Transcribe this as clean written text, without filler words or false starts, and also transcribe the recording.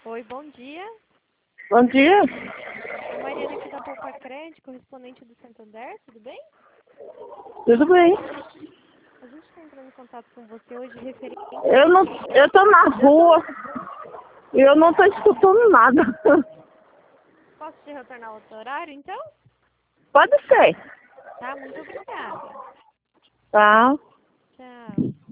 Oi, bom dia. Bom dia. A Mariana aqui da Poupa Crédito, correspondente do Santander, tudo bem? Tudo bem? A gente está entrando em contato com você hoje referente... Eu tô na rua e eu não tô escutando nada. Posso te retornar outro horário, então? Pode ser. Tá, muito obrigada. Tá. Tchau.